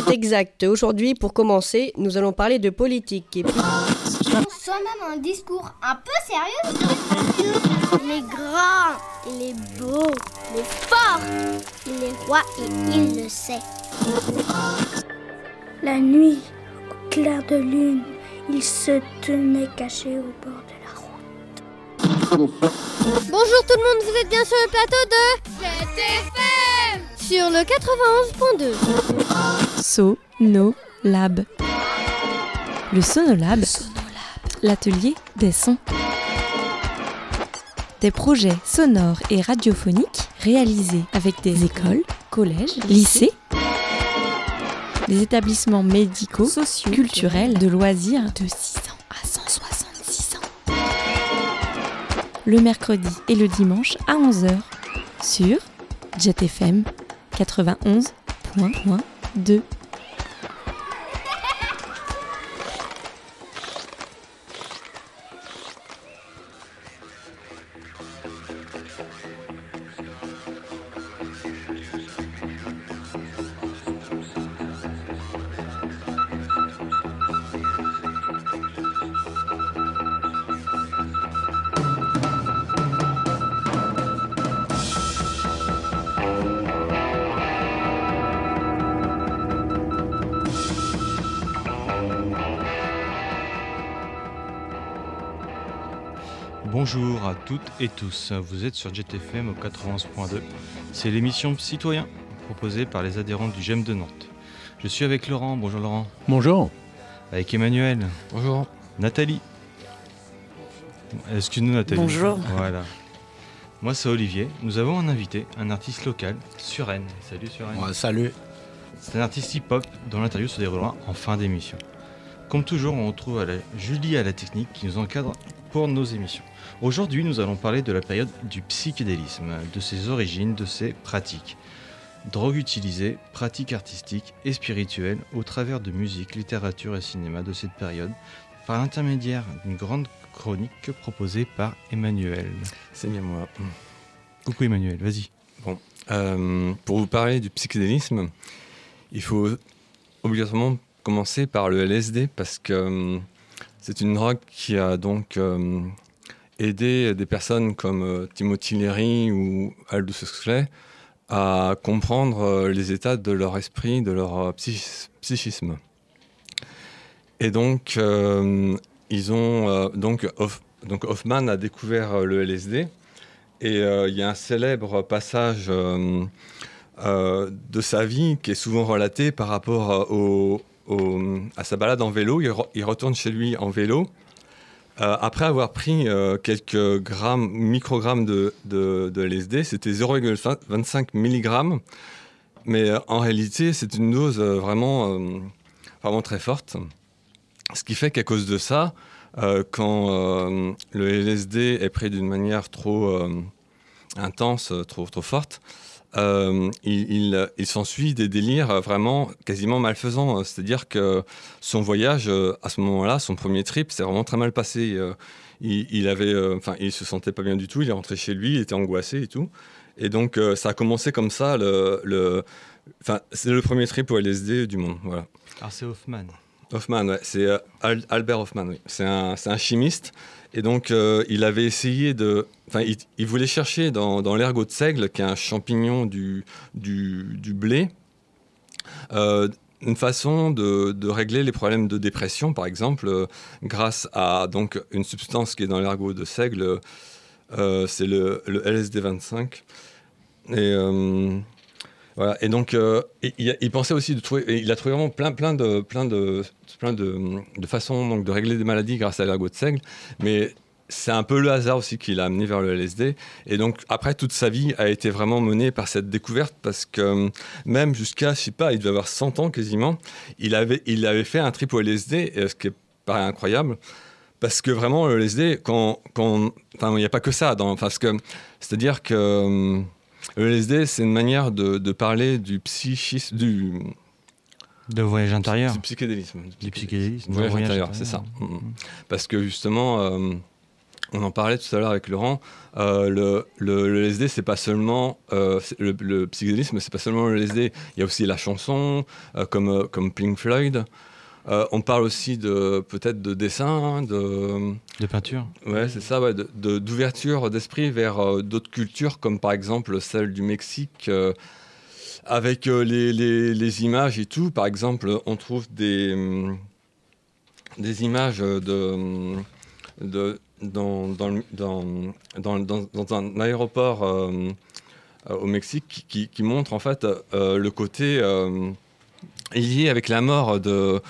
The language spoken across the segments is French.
C'est exact. Aujourd'hui, pour commencer, nous allons parler de politique. Et puis... Soit même un discours un peu sérieux. Il est grand, il est beau, il est fort, il est roi et il le sait. La nuit, au clair de lune, il se tenait caché au bord de la route. Bonjour tout le monde, vous êtes bien sur le plateau de JTFM sur le 91.2. Sonolab. Le Sonolab, l'atelier des sons. Des projets sonores et radiophoniques réalisés avec des écoles, collèges, lycées, des établissements médicaux, sociaux, culturels, de loisirs de 6 ans à 166 ans. Le mercredi et le dimanche à 11h sur JetFM 91.2. Bonjour à toutes et tous, vous êtes sur JetFM au 91.2. C'est l'émission Citoyen proposée par les adhérents du GEM de Nantes. Je suis avec Laurent, bonjour Laurent. Bonjour. Avec Emmanuel. Bonjour. Nathalie. Excuse-nous Nathalie. Bonjour. Voilà. Moi c'est Olivier. Nous avons un invité, un artiste local, Suren. Salut Suren. Ouais, salut. C'est un artiste hip-hop dont l'interview se déroulera en fin d'émission. Comme toujours, on retrouve Julie à la technique qui nous encadre pour nos émissions. Aujourd'hui, nous allons parler de la période du psychédélisme, de ses origines, de ses pratiques. Drogue utilisée, pratiques artistiques et spirituelles au travers de musique, littérature et cinéma de cette période, par l'intermédiaire d'une grande chronique proposée par Emmanuel. C'est bien moi. Coucou Emmanuel, vas-y. Bon, pour vous parler du psychédélisme, il faut obligatoirement commencer par le LSD parce que c'est une drogue qui a donc aidé des personnes comme Timothy Leary ou Aldous Huxley à comprendre les états de leur esprit, de leur psychisme. Et donc, ils ont donc Hoffman a découvert le LSD et il y a un célèbre passage de sa vie qui est souvent relaté par rapport à sa balade en vélo. Il retourne chez lui en vélo après avoir pris quelques microgrammes de LSD. C'était 0,25 mg, mais en réalité c'est une dose vraiment très forte. Ce qui fait qu'à cause de ça, quand le LSD est pris d'une manière trop intense, trop forte, il s'ensuit des délires vraiment quasiment malfaisants. C'est-à-dire que son voyage, à ce moment-là, son premier trip, s'est vraiment très mal passé. Il se sentait pas bien du tout, il est rentré chez lui, il était angoissé et tout. Et donc, ça a commencé comme ça, c'est le premier trip au LSD du monde. Voilà. Alors c'est Hoffman. Hoffman, ouais, c'est Albert Hoffman, oui. C'est un chimiste. Et donc, il avait essayé il voulait chercher dans l'ergot de seigle, qui est un champignon du blé, une façon de régler les problèmes de dépression, par exemple, grâce à donc, une substance qui est dans l'ergot de seigle, c'est le LSD-25. Et voilà. Et donc, il pensait aussi il a trouvé vraiment plein de façons donc, de régler des maladies grâce à l'ergot de seigle, mais c'est un peu le hasard aussi qui l'a amené vers le LSD. Et donc, après, toute sa vie a été vraiment menée par cette découverte, parce que même jusqu'à, je sais pas, il devait avoir 100 ans quasiment, il avait fait un trip au LSD, ce qui paraît incroyable, parce que vraiment, le LSD, il n'y a pas que ça. C'est-à-dire que le LSD, c'est une manière de parler du psychisme, de voyage intérieur. Du psychédélisme. Du psychédélisme. Voyage intérieur, c'est ça. Parce que justement, on en parlait tout à l'heure avec Laurent, le LSD, c'est pas seulement le psychédélisme, c'est pas seulement le LSD. Il y a aussi la chanson, comme Pink Floyd. On parle aussi peut-être de dessin, de peinture. Ouais, c'est ça, ouais, d'ouverture d'esprit vers d'autres cultures, comme par exemple celle du Mexique, avec les images et tout. Par exemple, on trouve des images dans un aéroport au Mexique qui montre en fait le côté lié avec la mort de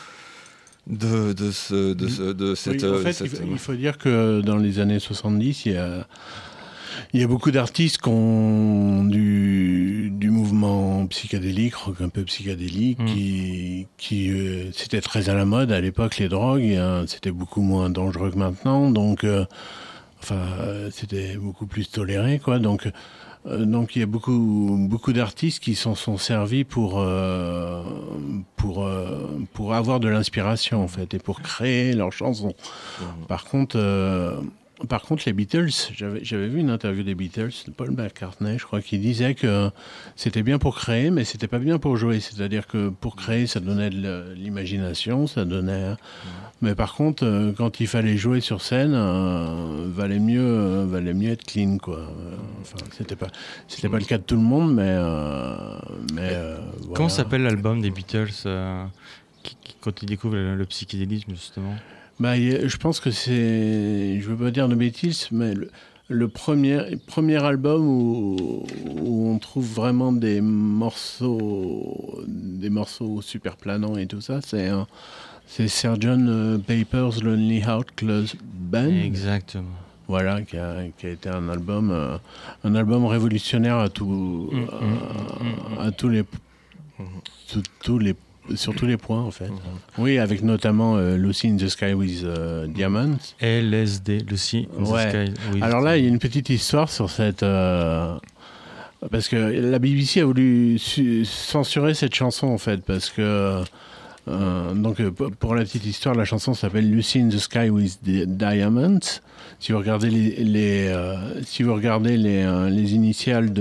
cette... Oui, en fait, il faut dire que dans les années 70, il y a beaucoup d'artistes qui ont du mouvement psychédélique, rock un peu psychédélique, qui c'était très à la mode à l'époque, les drogues, c'était beaucoup moins dangereux que maintenant, donc c'était beaucoup plus toléré, quoi. Donc il y a beaucoup d'artistes qui s'en sont servis pour avoir de l'inspiration, en fait, et pour créer leurs chansons. Par contre, les Beatles, j'avais vu une interview des Beatles, de Paul McCartney, je crois, qui disait que c'était bien pour créer, mais c'était pas bien pour jouer. C'est-à-dire que pour créer, ça donnait de l'imagination, ça donnait... Mais par contre, quand il fallait jouer sur scène, valait mieux être clean, quoi. C'était pas le cas de tout le monde, mais voilà. Comment s'appelle l'album des Beatles quand ils découvrent le psychédélisme, justement? Je pense que c'est, je veux pas dire de bêtises, mais le premier album où on trouve vraiment des morceaux super planants et tout ça, c'est Sgt. Pepper's Lonely Hearts Club Band. Exactement. Voilà, qui a été un album révolutionnaire à tous les sur tous les points, en fait. Oui, avec notamment Lucy in the Sky with Diamonds. LSD, Lucy in the Sky with... Alors là, il y a une petite histoire sur cette... parce que la BBC a voulu censurer cette chanson, en fait, parce que... donc, pour la petite histoire, la chanson s'appelle Lucy in the Sky with Diamonds. Si vous regardez les initiales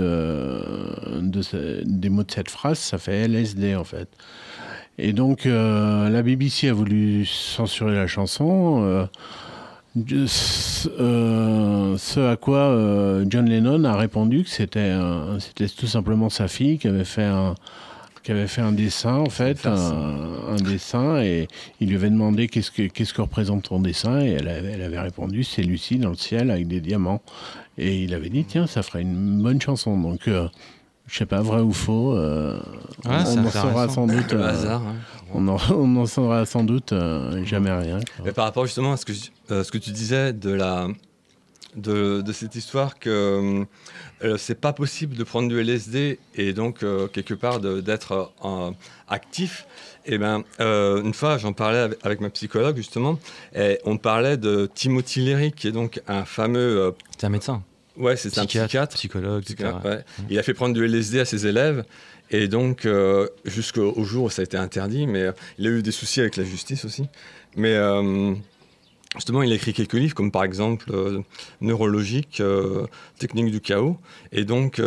des mots de cette phrase, ça fait LSD, en fait. Et donc, la BBC a voulu censurer la chanson, ce à quoi John Lennon a répondu que c'était tout simplement sa fille qui avait fait un dessin, en fait, un dessin, et il lui avait demandé qu'est-ce que représente ton dessin, et elle avait répondu c'est Lucie dans le ciel avec des diamants. Et il avait dit tiens, ça ferait une bonne chanson. Donc je sais pas, vrai ou faux, on en saura sans doute. Hasard, hein. On en saura sans doute jamais rien. Mais par rapport justement à ce que tu disais de cette histoire que c'est pas possible de prendre du LSD et donc quelque part d'être actif. Et une fois, j'en parlais avec ma psychologue justement, et on parlait de Timothy Leary, qui est donc un fameux. C'est un médecin. Ouais, c'est un psychiatre, psychologue, etc. Ouais. Il a fait prendre du LSD à ses élèves, et donc jusqu'au jour où ça a été interdit, mais il a eu des soucis avec la justice aussi. Mais justement, il a écrit quelques livres, comme par exemple Neurologique, Technique du chaos, et donc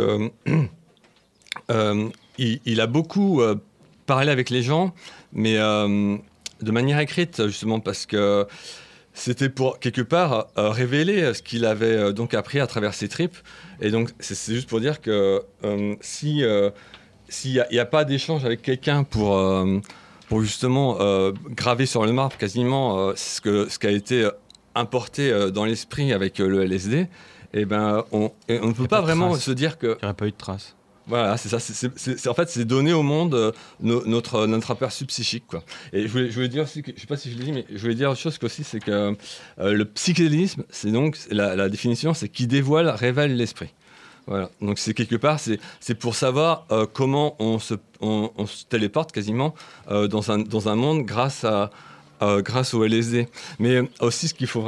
il a beaucoup parlé avec les gens, mais de manière écrite, justement, parce que c'était pour, quelque part, révéler ce qu'il avait donc appris à travers ses tripes. Et donc, c'est juste pour dire que s'il n'y a pas d'échange avec quelqu'un pour justement graver sur le marbre quasiment ce qui a été importé dans l'esprit avec le LSD, on ne peut pas vraiment se dire que... Il n'y aurait pas eu de traces. Voilà, c'est ça. En fait, c'est donner au monde notre aperçu psychique, quoi. Et je voulais dire aussi, je ne sais pas si je l'ai dit, mais je voulais dire autre chose aussi, c'est que le psychédélisme, c'est donc la définition, c'est qui révèle l'esprit. Voilà. Donc c'est quelque part, c'est pour savoir comment on se téléporte quasiment dans un monde grâce au LSD. Mais aussi, ce qu'il faut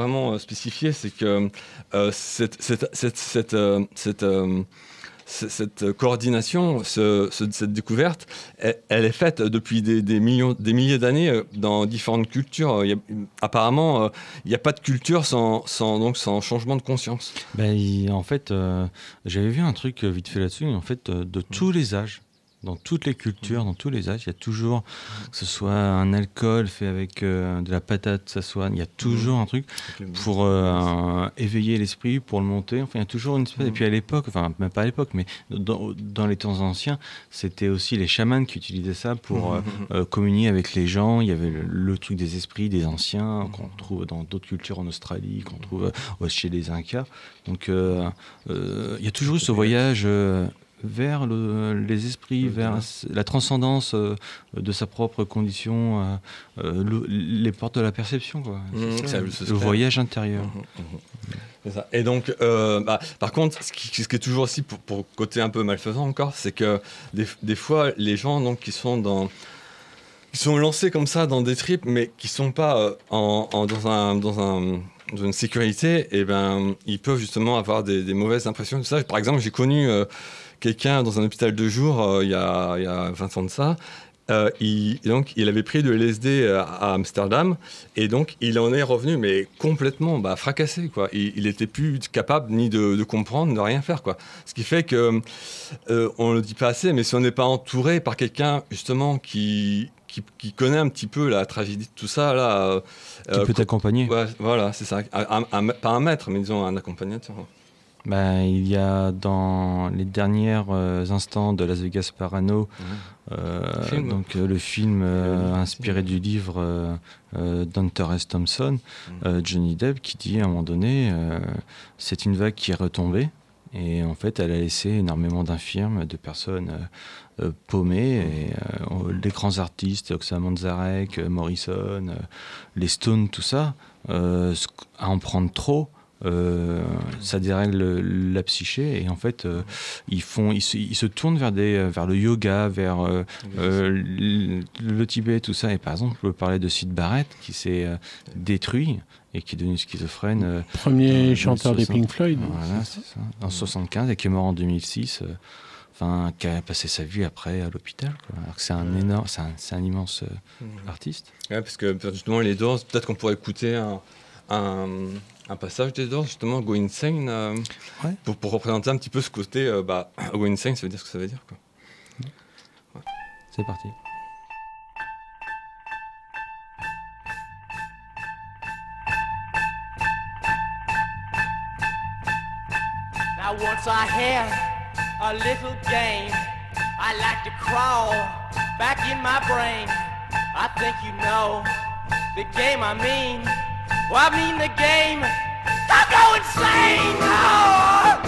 cette coordination, cette découverte, elle est faite depuis des milliers d'années dans différentes cultures. Apparemment, il n'y a pas de culture sans changement de conscience. En fait, j'avais vu un truc vite fait là-dessus. En fait, de tous les âges, dans toutes les cultures, dans tous les âges, il y a toujours, que ce soit un alcool fait avec de la patate, ça soit, il y a toujours un truc pour éveiller l'esprit, pour le monter. Enfin, il y a toujours une espèce. Et puis à l'époque, enfin, même pas à l'époque, mais dans les temps anciens, c'était aussi les chamans qui utilisaient ça pour communier avec les gens. Il y avait le truc des esprits, des anciens, qu'on trouve dans d'autres cultures en Australie, qu'on trouve chez les Incas. Donc, il y a toujours eu ce voyage vers les esprits, vers la transcendance de sa propre condition, les portes de la perception, quoi. Le voyage intérieur. C'est ça. Et donc, par contre, ce qui est toujours aussi pour côté un peu malfaisant encore, c'est que des fois, les gens donc, qui sont lancés comme ça dans des trips, mais qui ne sont pas dans une sécurité, et ils peuvent justement avoir des mauvaises impressions. Ça, par exemple, j'ai connu quelqu'un dans un hôpital de jour il y a 20 ans de ça. Il avait pris de LSD à Amsterdam et donc il en est revenu mais complètement fracassé, quoi. Il n'était plus capable ni de comprendre, ni de rien faire, quoi. Ce qui fait que on le dit pas assez, mais si on n'est pas entouré par quelqu'un justement qui connaît un petit peu la tragédie de tout ça là, qui peut t'accompagner. Ouais, voilà, c'est ça. Pas un maître, mais disons un accompagnateur. Il y a dans les derniers instants de Las Vegas Parano, le film inspiré du livre d'Hunter S. Thompson, Johnny Depp, qui dit à un moment donné, c'est une vague qui est retombée. Et en fait, elle a laissé énormément d'infirmes, de personnes paumées. Et les grands artistes, Oxa Manzarek, Morrison, les Stones, tout ça, à en prendre trop, ça dérègle la psyché. Et en fait, ils se tournent vers le yoga, vers le Tibet, tout ça. Et par exemple, je peux parler de Syd Barrett, qui s'est détruit et qui est devenu schizophrène. Premier chanteur des Pink Floyd. Voilà, c'est ça. En 1975 et qui est mort en 2006. Qui a passé sa vie après à l'hôpital, quoi. Alors que c'est un immense artiste. Ouais, parce que justement les Doors, peut-être qu'on pourrait écouter un passage des Doors, justement, Go Insane, pour représenter un petit peu ce côté. Go Insane, ça veut dire ce que ça veut dire, quoi. Ouais. C'est parti. Now once I had a little game, I like to crawl back in my brain. I think you know the game I mean. Well, I mean the game. Don't go insane! No!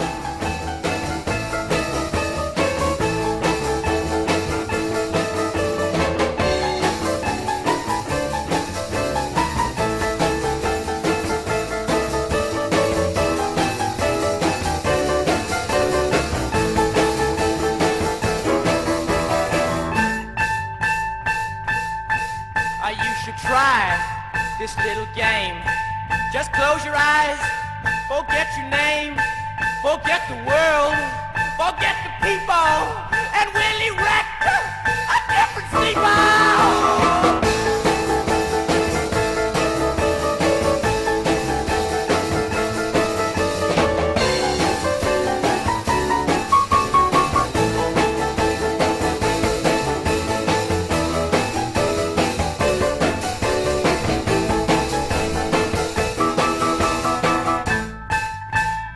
Try this little game. Just close your eyes, forget your name, forget the world, forget the people, and we'll erect a different steeple.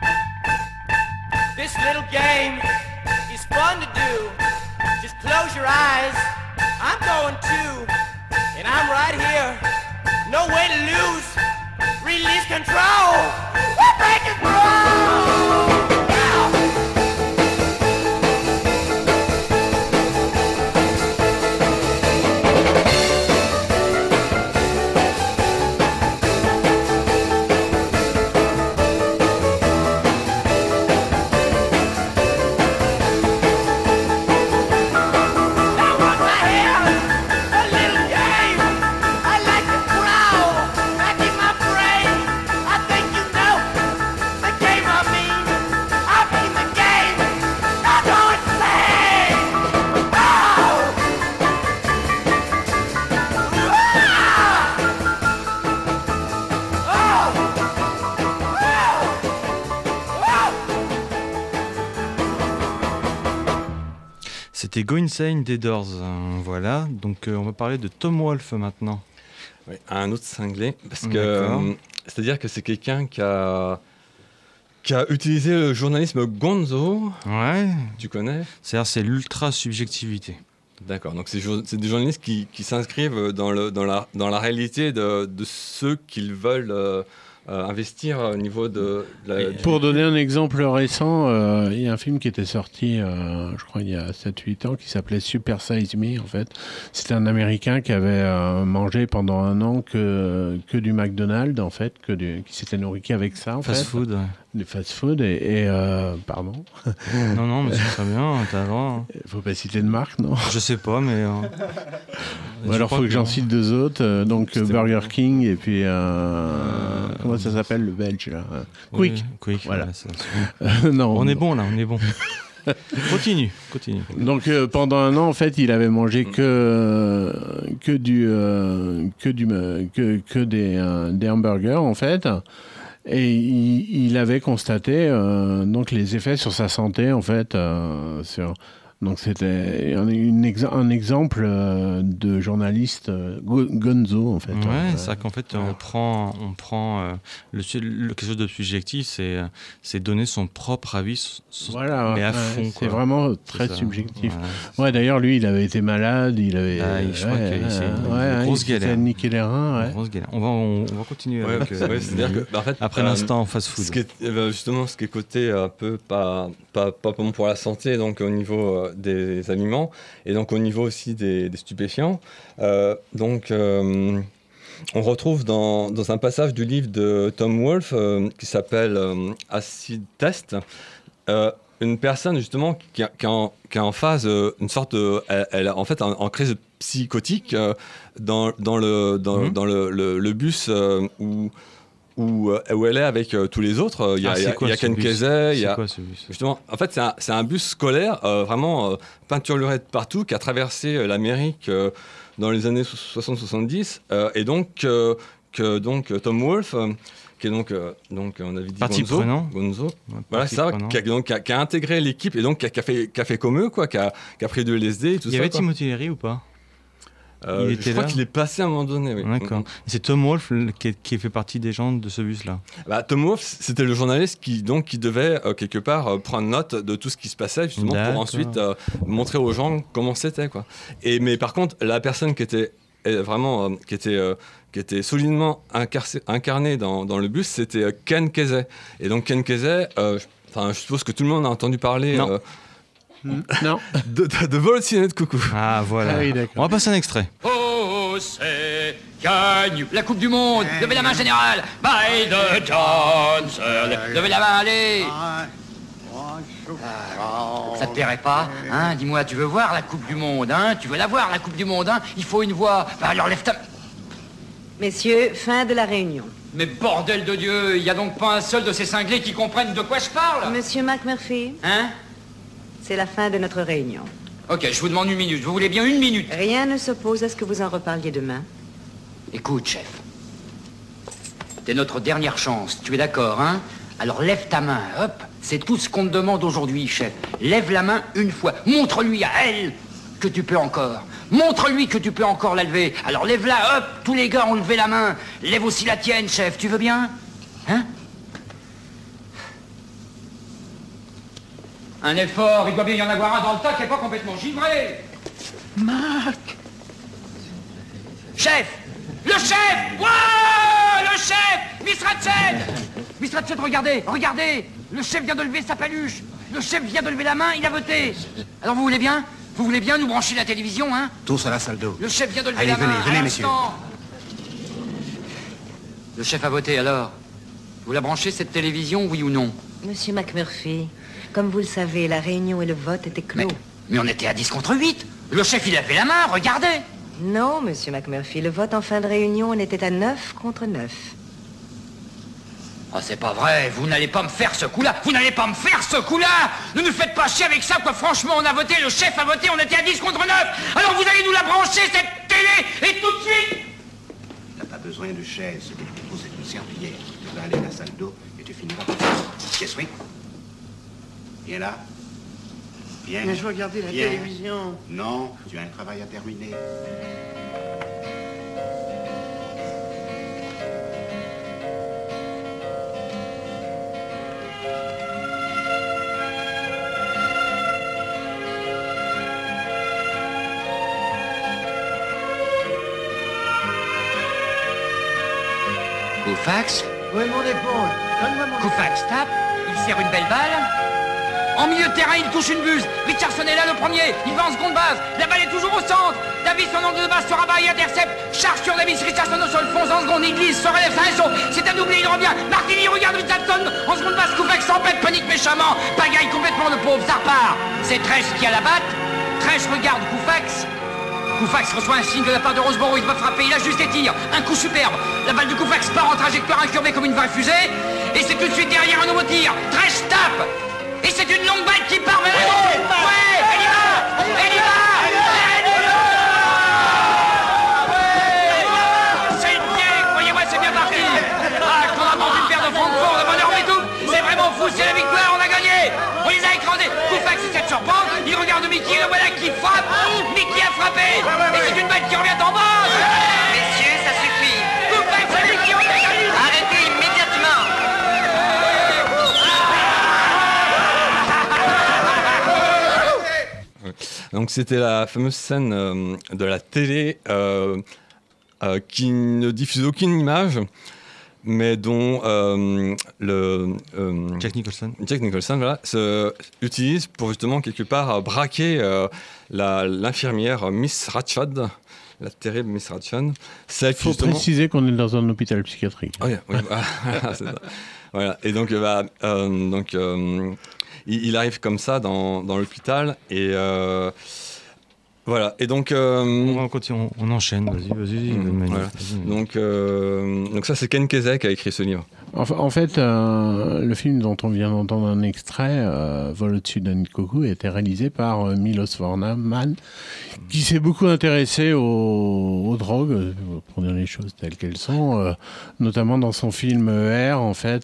This little game is fun to do. Just close your eyes. C'était Go Insane des Doors. Voilà, donc on va parler de Tom Wolfe maintenant. Oui, un autre cinglé, parce que c'est-à-dire que c'est quelqu'un qui a utilisé le journalisme gonzo. Ouais. Tu connais ? C'est l'ultra-subjectivité. D'accord, donc c'est des journalistes qui s'inscrivent dans la réalité de ceux qu'ils veulent investir au niveau de Pour donner un exemple récent, il y a un film qui était sorti, je crois, il y a 7-8 ans, qui s'appelait Super Size Me, en fait. C'était un Américain qui avait mangé pendant un an que du McDonald's, en fait, qui s'était nourri qu'avec ça, en Fast fait. food, ouais. Du fast-food et pardon. Non, mais c'est très bien, t'as le droit. Faut pas citer de marque, non ? Je sais pas, mais... Ou alors, faut que j'en cite 2 autres. Donc, Burger King et puis... comment ça s'appelle, le Belge, là ? Quick. Quick, voilà. Non, on est bon, là, on est bon. Continue. Donc, pendant un an, en fait, il avait mangé que des hamburgers, en fait. Et il avait constaté donc les effets sur sa santé, en fait. Donc c'était un exemple de journaliste gonzo, en fait. Ouais, c'est ça qu'en fait on prend quelque chose de subjectif, c'est donner son propre avis, voilà, mais à fond. C'est vraiment très subjectif. Ouais, d'ailleurs lui il avait été malade, je crois qu'il grosse galère. Niqué les reins. Ouais. Grosse galère. On va continuer avec. C'est-à-dire que, en fait, après l'instant fast-food. Ce qui est coté un peu pas bon pour la santé, donc au niveau des aliments et donc au niveau aussi des stupéfiants. On retrouve dans un passage du livre de Tom Wolfe qui s'appelle Acid Test, une personne justement qui est en phase, une sorte de, elle en fait en crise psychotique dans le bus où elle est avec tous les autres. Il y a Ken Kesey. C'est quoi ce bus ? Justement, en fait, c'est un bus scolaire vraiment peinturluré de partout qui a traversé l'Amérique dans les années 60-70. Et donc, Tom Wolfe, qui est donc on avait dit Gonzo. Voilà, ça, qui a intégré l'équipe et donc qui a fait comme eux, quoi, qui a pris de LSD et tout ça. Il y avait Timothy Leary ou pas ? Je crois qu'il est passé à un moment donné. Oui. D'accord. C'est Tom Wolfe qui fait partie des gens de ce bus-là. Tom Wolfe, c'était le journaliste qui devait quelque part prendre note de tout ce qui se passait justement pour ensuite montrer aux gens comment c'était, quoi. Mais par contre, la personne qui était vraiment qui était solidement incarnée dans le bus, c'était Ken Kesey. Et donc Ken Kesey, je suppose que tout le monde a entendu parler. Non. de vol ciné de coucou. Ah voilà. Ah oui, on va passer un extrait. Oh, c'est gagne la Coupe du Monde. Levez la main, général. By the Johnson. Levez la main, allez. Ça te plairait pas, hein ? Dis-moi, tu veux voir la Coupe du Monde, hein ? Tu veux la voir, la Coupe du Monde, hein ? Il faut une voix. Alors lève ta... Messieurs, fin de la réunion. Mais bordel de Dieu, il y a donc pas un seul de ces cinglés qui comprennent de quoi je parle ? Monsieur McMurphy. Hein ? C'est la fin de notre réunion. Ok, je vous demande 1 minute. Vous voulez bien 1 minute ? Rien ne s'oppose à ce que vous en reparliez demain. Écoute, chef. C'est notre dernière chance, tu es d'accord, hein ? Alors lève ta main, hop. C'est tout ce qu'on te demande aujourd'hui, chef. Lève la main une fois. Montre-lui à elle que tu peux encore. Montre-lui que tu peux encore la lever. Alors lève-la, hop. Tous les gars ont levé la main. Lève aussi la tienne, chef. Tu veux bien ? Hein ? Un effort, il doit bien y en avoir un dans le tas qui n'est pas complètement givré. Marc. Chef. Le chef. Wouah, le chef. Miss Ratchet, regardez. Le chef vient de lever sa paluche. Le chef vient de lever la main, il a voté. Alors vous voulez bien nous brancher la télévision, hein ? Tous à la salle d'eau. Le chef vient de lever Allez, la main. venez, messieurs. Le chef a voté, alors ? Vous la branchez, cette télévision, oui ou non ? Monsieur McMurphy, comme vous le savez, la réunion et le vote étaient clos. Mais on était à 10 contre 8. Le chef, il a levé la main, regardez. Non, monsieur McMurphy, le vote en fin de réunion, on était à 9 contre 9. Oh, c'est pas vrai, vous n'allez pas me faire ce coup-là. Ne nous faites pas chier avec ça, quoi. Franchement, on a voté, le chef a voté, on était à 10 contre 9. Alors vous allez nous la brancher, cette télé, et tout de suite. Tu n'as pas besoin de chaise, ce que je propose, c'est une serpillière. Tu vas aller à la salle d'eau et tu finiras par... Yes, oui. Viens là. Viens. Mais je veux regarder la télévision. Non, tu as un travail à terminer. Koufax. Oui, mon épaule. Donne-moi mon Koufax tape, il serre une belle balle. En milieu de terrain, il touche une buse. Richardson est là le premier, il va en seconde base. La balle est toujours au centre. Davis en angle de base se rabat et intercepte. Charge sur Davis, Richardson au sol, fonce en seconde, il glisse, se relève, ça saut. C'est un doublé, il revient. Martini regarde Richardson. En seconde base, Koufax s'empête, panique méchamment. Pagaille complètement le pauvre, ça repart. C'est Tresh qui a la batte. Tresh regarde Koufax. Koufax reçoit un signe de la part de Roseborough, il va frapper, il ajuste et tire. Un coup superbe. La balle de Koufax part en trajectoire incurvée comme une vraie fusée. Et c'est tout de suite derrière un nouveau tir. Tresh tape. Et c'est une longue balle qui part vers la goal. Ouais, elle y va. Elle y va. Elle y va. Ouais. C'est bien, croyez-moi, c'est bien parti. Ah, qu'on a vendu une paire de Francfort, de bonheur et tout. C'est vraiment fou, c'est la victoire, on a gagné. On les a écrasés. Koufax essaie de surprendre. Il regarde Mickey, le voilà qui frappe. Mickey a frappé. Et c'est une balle qui revient en bas. Messieurs, ça suffit. Koufax a Mickey en égalité. Arrêtez immédiatement. Donc c'était la fameuse scène de la télé qui ne diffuse aucune image, mais dont Jack Nicholson voilà, utilise pour justement quelque part braquer l'infirmière Miss Ratchford, la terrible Miss Ratchford. Il faut préciser qu'on est dans un hôpital psychiatrique. Oui, voilà, c'est ça. Voilà. Et donc, il arrive comme ça dans l'hôpital et voilà. Et donc on continue, on enchaîne. Vas-y. Voilà. Donc ça, c'est Ken Kesey qui a écrit ce livre. En fait, le film dont on vient d'entendre un extrait, Vol au-dessus d'un nid de coucou, a été réalisé par Milos Forman, qui s'est beaucoup intéressé aux drogues, pour dire les choses telles qu'elles sont, notamment dans son film ER, en fait,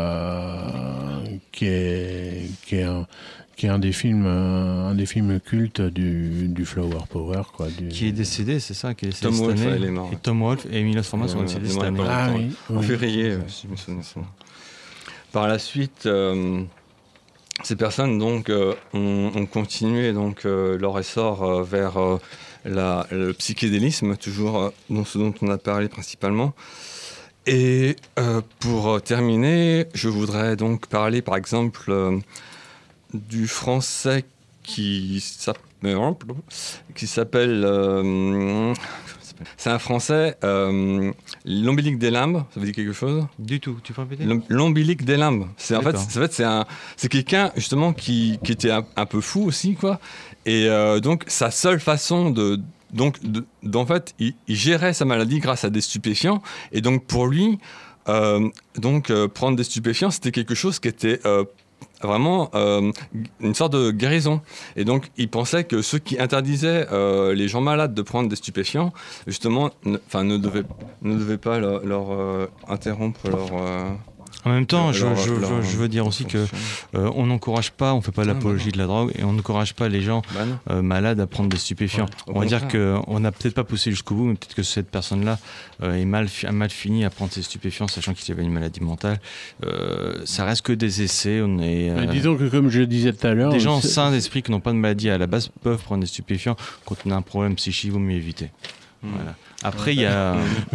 qui est un des films cultes du Flower Power, quoi. Qui est décédé, c'est ça, qui est décédé Tom cette Wolfe, année. elle est morte. Et Tom Wolfe et Milos Forman sont décédés cette année. En février, si je me souviens. Par la suite, ces personnes donc ont continué donc leur essor vers le psychédélisme, toujours ce dont on a parlé principalement. Et pour terminer, je voudrais donc parler par exemple du français qui s'appelle c'est un français, l'ombilic des limbes, ça vous dit quelque chose? Du tout, tu peux répéter? L'ombilic des limbes, c'est quelqu'un justement qui était un peu fou aussi, quoi. Et donc sa seule façon d'en fait, il gérait sa maladie grâce à des stupéfiants, et donc pour lui, prendre des stupéfiants, c'était quelque chose qui était vraiment une sorte de guérison. Et donc, il pensait que ceux qui interdisaient les gens malades de prendre des stupéfiants, justement, ne devaient pas leur interrompre leur... En même temps, je veux dire aussi que on n'encourage pas, on fait pas l'apologie de la drogue et on n'encourage pas les gens malades à prendre des stupéfiants. Ouais, on va dire qu'on n'a peut-être pas poussé jusqu'au bout, mais peut-être que cette personne-là a mal fini à prendre ses stupéfiants, sachant qu'il avait une maladie mentale. Ça reste que des essais. Disons que, comme je le disais tout à l'heure, des gens sains d'esprit qui n'ont pas de maladie à la base peuvent prendre des stupéfiants. Quand on a un problème psychique, il vaut mieux éviter. Voilà. Après, il y a...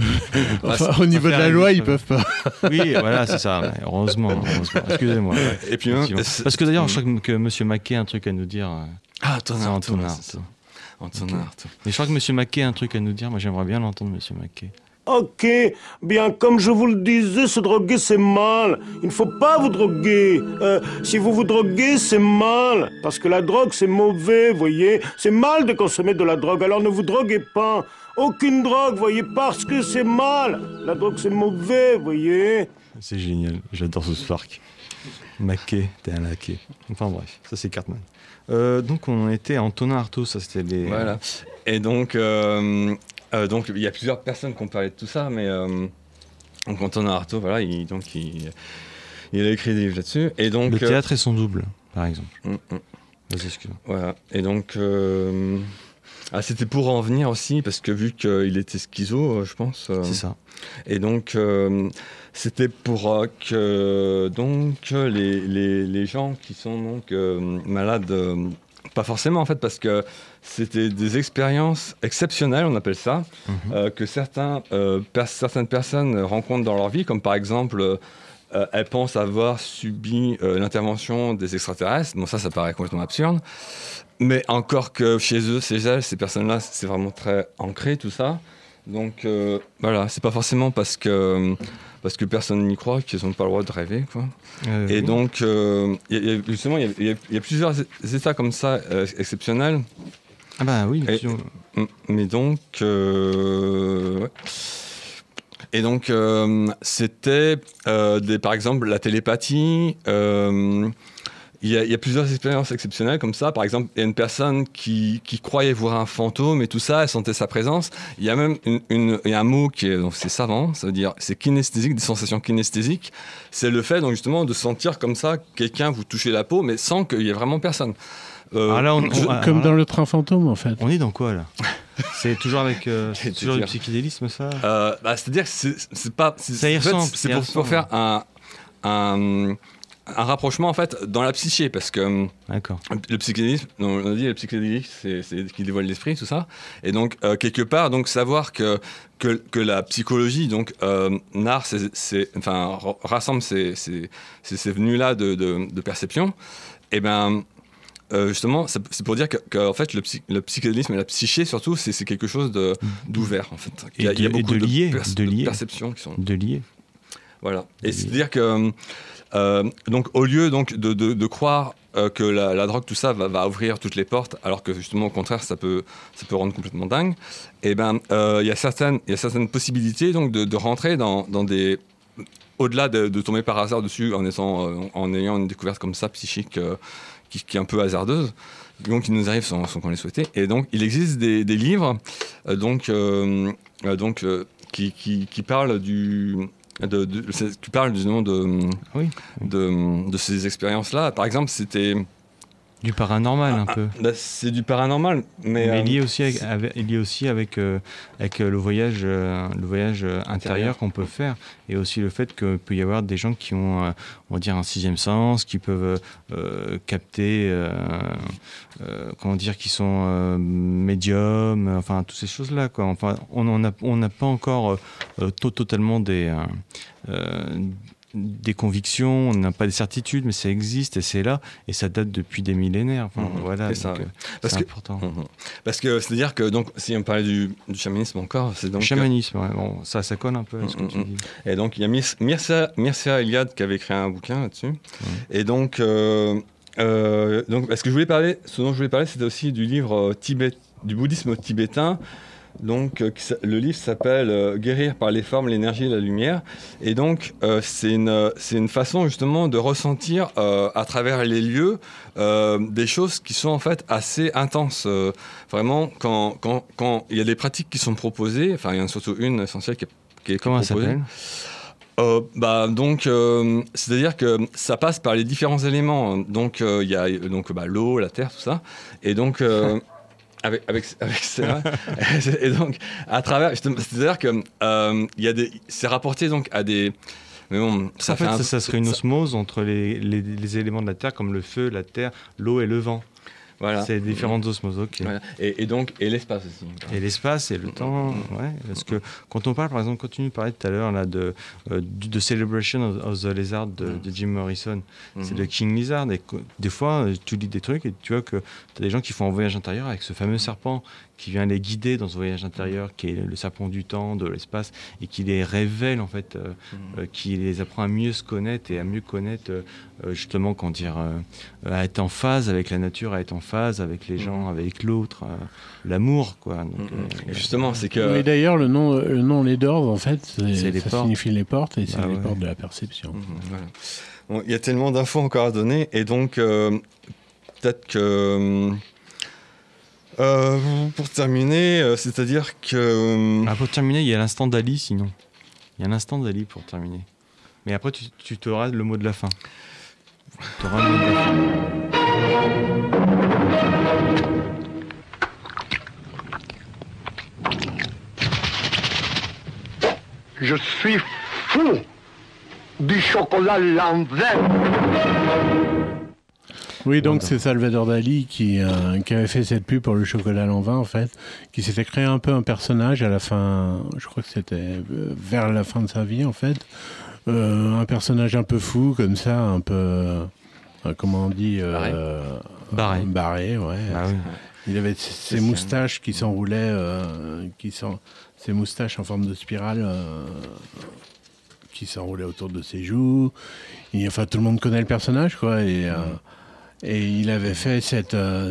au niveau de la loi, ils peuvent pas. Oui, voilà, c'est ça. Heureusement. Excusez-moi. Et puis, parce que d'ailleurs, je crois que M. Mackay a un truc à nous dire. Antonin Artaud. Mais je crois que M. Mackay a un truc à nous dire. Moi, j'aimerais bien l'entendre, M. Mackay. Ok, bien comme je vous le disais, se droguer c'est mal. Il ne faut pas vous droguer. Si vous vous droguez, c'est mal. Parce que la drogue c'est mauvais, voyez. C'est mal de consommer de la drogue, alors ne vous droguez pas. Aucune drogue, voyez, parce que c'est mal. La drogue c'est mauvais, voyez. C'est génial, j'adore ce Spark. Mackay, t'es un laquais. Enfin bref, ça c'est Cartman. Donc on était à Antonin Artaud, ça c'était les... Voilà. Et donc il y a plusieurs personnes qui ont parlé de tout ça, mais donc Antonin Artaud, voilà, il a écrit des livres là-dessus. Et donc, le théâtre est son double, par exemple. Vas-y, excuse-moi. Voilà. Et donc, c'était pour en venir aussi, parce que vu qu'il était schizo, je pense. C'est ça. Et donc, c'était pour que donc, les gens qui sont donc, malades, pas forcément en fait, parce que c'était des expériences exceptionnelles, on appelle ça, que certaines personnes rencontrent dans leur vie, comme par exemple... elles pensent avoir subi l'intervention des extraterrestres. Bon, ça paraît complètement absurde. Mais encore que chez eux, ces personnes-là, c'est vraiment très ancré, tout ça. Donc, voilà, c'est pas forcément parce que personne n'y croit qu'ils n'ont pas le droit de rêver, quoi. Et oui. Donc, justement, il y a plusieurs états comme ça, exceptionnels. Ah bah oui. Mais donc... ouais. Et donc, c'était, par exemple, la télépathie. Il y a plusieurs expériences exceptionnelles comme ça. Par exemple, il y a une personne qui croyait voir un fantôme et tout ça, elle sentait sa présence. Il y a même il y a un mot qui est, donc c'est savant, ça veut dire c'est kinesthésique, des sensations kinesthésiques. C'est le fait donc justement de sentir comme ça quelqu'un vous toucher la peau, mais sans qu'il y ait vraiment personne. Comme dans le train fantôme, en fait. On est dans quoi là? C'est toujours avec toujours du psychédélisme, ça? C'est-à-dire que c'est pas. Ça y ressemble. C'est pour faire un rapprochement en fait dans la psyché, parce que le psychédélisme, on a dit le psychédélisme, c'est qui dévoile l'esprit, tout ça. Et donc quelque part, donc savoir que la psychologie donc rassemble ces venues-là de perception. Et ben justement, c'est pour dire que en fait, le psychédélisme et la psyché, surtout, c'est quelque chose d'ouvert, en fait. Il y a beaucoup de perceptions qui sont... De lier. Voilà. Et c'est-à-dire que, donc, au lieu donc, de croire que la drogue, tout ça, va ouvrir toutes les portes, alors que, justement, au contraire, ça peut rendre complètement dingue, et ben, il y a certaines possibilités donc, de rentrer dans des... Au-delà de tomber par hasard dessus en ayant une découverte comme ça, psychique, qui est un peu hasardeuse, donc qui nous arrive sans qu'on les souhaitait. Et donc, il existe des livres qui parlent qui parlent justement de ces expériences-là. Par exemple, c'était... Du paranormal, un peu. C'est du paranormal, mais lié aussi avec le voyage intérieur qu'on peut faire, et aussi le fait qu'il peut y avoir des gens qui ont, on va dire, un sixième sens, qui peuvent capter, qui sont médiums, enfin toutes ces choses-là, quoi. Enfin, on n'a pas encore totalement des convictions, on n'a pas des certitudes, mais ça existe et c'est là, et ça date depuis des millénaires. Enfin, voilà, c'est ça, donc, c'est important. Parce que c'est-à-dire que donc, si on parlait du chamanisme encore, c'est donc... Le chamanisme, ouais, bon, ça colle un peu à ce que tu dis. Et donc, il y a Mircea Eliade qui avait écrit un bouquin là-dessus. Et donc, ce dont je voulais parler, c'était aussi du livre du bouddhisme tibétain. Donc, le livre s'appelle Guérir par les formes, l'énergie et la lumière. Et donc, c'est une façon justement de ressentir à travers les lieux des choses qui sont en fait assez intenses. Vraiment, quand il y a des pratiques qui sont proposées, enfin, il y en a surtout une essentielle qui est Comment proposée. Elle s'appelle c'est-à-dire que ça passe par les différents éléments. Donc, il y a l'eau, la terre, tout ça. Et donc... Avec ça. Et donc, à travers... C'est-à-dire que c'est rapporté donc à des... Mais bon, ça serait une osmose entre les éléments de la Terre, comme le feu, la terre, l'eau et le vent. Voilà. C'est différentes osmoses, ok. Voilà. Et donc l'espace aussi. Et l'espace et le temps, ouais. Parce que quand on parle, par exemple, quand tu nous parlais tout à l'heure là, de Celebration of the Lizard de Jim Morrison, c'est le King Lizard. Et des fois, tu lis des trucs et tu vois que tu as des gens qui font un voyage intérieur avec ce fameux serpent qui vient les guider dans ce voyage intérieur, qui est le serpent du temps, de l'espace, et qui les révèle, en fait, qui les apprend à mieux se connaître et à mieux connaître, justement, à être en phase avec la nature, à être en phase avec les gens, avec l'autre, l'amour, quoi. Donc, justement, c'est que... Et d'ailleurs, le nom les d'ordre, en fait, ça signifie les portes, et c'est les portes de la perception. Voilà. Bon, il y a tellement d'infos encore à donner, et donc, peut-être que... pour terminer, c'est-à-dire que... pour terminer, il y a l'instant d'Ali, sinon. Il y a l'instant d'Ali pour terminer. Mais après, tu auras le mot de la fin. Tu auras le mot de la fin. Je suis fou du chocolat l'envers. Oui, donc c'est Salvador Dali qui avait fait cette pub pour le chocolat l'envers, en fait, qui s'était créé un peu un personnage à la fin, je crois que c'était vers la fin de sa vie, en fait. Un personnage un peu fou, comme ça, un peu, comment on dit, barré, ouais. Ah, oui. Il avait ses moustaches qui s'enroulaient, ses moustaches en forme de spirale qui s'enroulaient autour de ses joues. Et, enfin, tout le monde connaît le personnage, quoi. Et il avait fait cette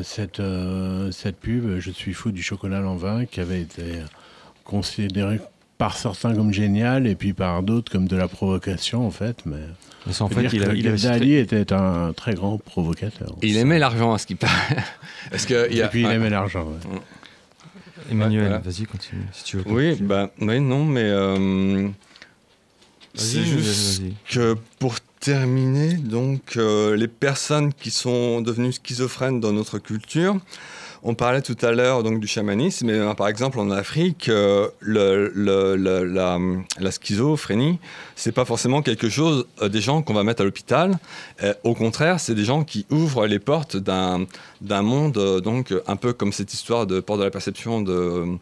pub, Je suis fou du chocolat l'envers, qui avait été considérée par certains comme génial et puis par d'autres comme de la provocation en fait. Mais en fait, Dali était un très grand provocateur. Et il aimait l'argent à ce qui paraît. Et puis il aimait l'argent. Ouais. Emmanuel, voilà. Vas-y, continue si tu veux. Oui, non, mais c'est juste que pour terminer, donc les personnes qui sont devenues schizophrènes dans notre culture. On parlait tout à l'heure donc du chamanisme, mais par exemple en Afrique, la schizophrénie, c'est pas forcément quelque chose des gens qu'on va mettre à l'hôpital. Au contraire, c'est des gens qui ouvrent les portes d'un monde donc un peu comme cette histoire de porte de la perception de